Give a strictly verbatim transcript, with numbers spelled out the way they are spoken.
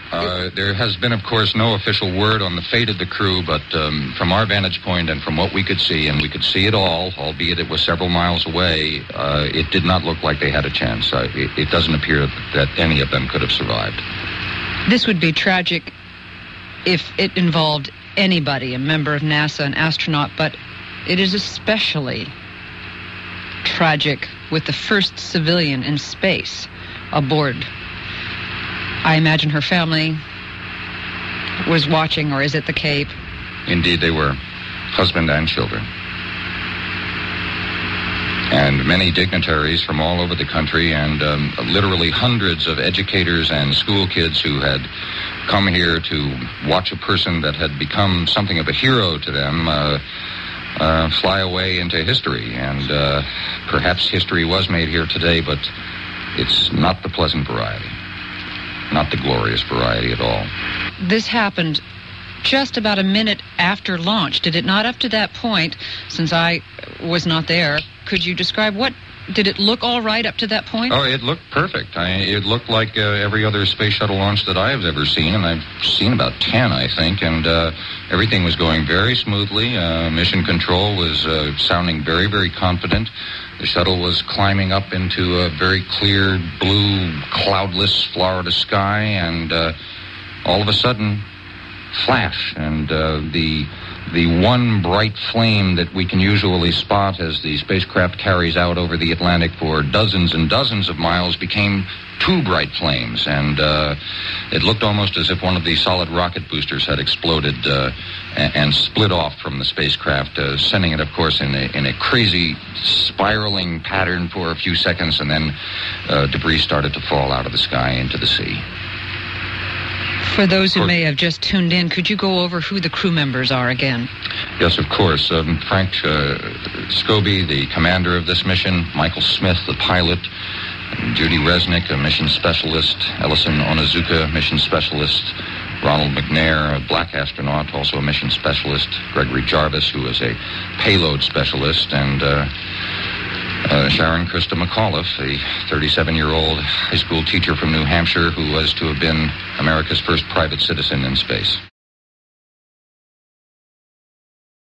Uh, there has been, of course, no official word on the fate of the crew, but um, from our vantage point and from what we could see, and we could see it all, albeit it was several miles away, uh, it did not look like they had a chance. Uh, it, it doesn't appear that any of them could have survived. This would be tragic if it involved anybody, a member of NASA, an astronaut, but it is especially tragic with the first civilian in space aboard. I imagine her family was watching or is at the Cape. Indeed, they were. Husband and children. And many dignitaries from all over the country, and um, literally hundreds of educators and school kids who had come here to watch a person that had become something of a hero to them uh, uh, fly away into history. And uh, perhaps history was made here today, but it's not the pleasant variety. Not the glorious variety at all. This happened just about a minute after launch, did it not? Up to that point, since I was not there, could you describe what, did it look all right up to that point? Oh, it looked perfect. I, it looked like uh, every other space shuttle launch that I have ever seen, and I've seen about ten, I think, and uh, everything was going very smoothly. Uh, mission control was uh, sounding very, very confident. The shuttle was climbing up into a very clear, blue, cloudless Florida sky, and uh, all of a sudden, flash, and uh, the the one bright flame that we can usually spot as the spacecraft carries out over the Atlantic for dozens and dozens of miles became two bright flames, and uh, it looked almost as if one of these solid rocket boosters had exploded uh, and, and split off from the spacecraft, uh, sending it, of course, in a, in a crazy spiraling pattern for a few seconds, and then uh, debris started to fall out of the sky into the sea. For those who may have just tuned in, could you go over who the crew members are again? Yes, of course. Um, Frank uh, Scobie, the commander of this mission, Michael Smith, the pilot, Judy Resnick, a mission specialist, Ellison Onizuka, mission specialist, Ronald McNair, a black astronaut, also a mission specialist, Gregory Jarvis, who is a payload specialist, and uh, uh, Sharon Krista McAuliffe, a thirty-seven-year-old high school teacher from New Hampshire who was to have been America's first private citizen in space.